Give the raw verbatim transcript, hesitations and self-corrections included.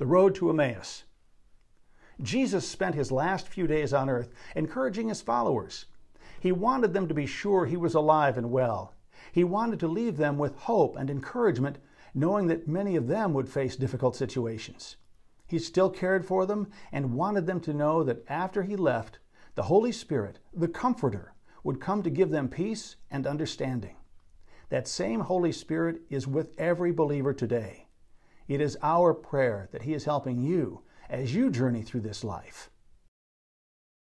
The road to Emmaus. Jesus spent his last few days on earth encouraging his followers. He wanted them to be sure he was alive and well. He wanted to leave them with hope and encouragement, knowing that many of them would face difficult situations. He still cared for them and wanted them to know that after he left, the Holy Spirit, the Comforter, would come to give them peace and understanding. That same Holy Spirit is with every believer today. It is our prayer that he is helping you as you journey through this life.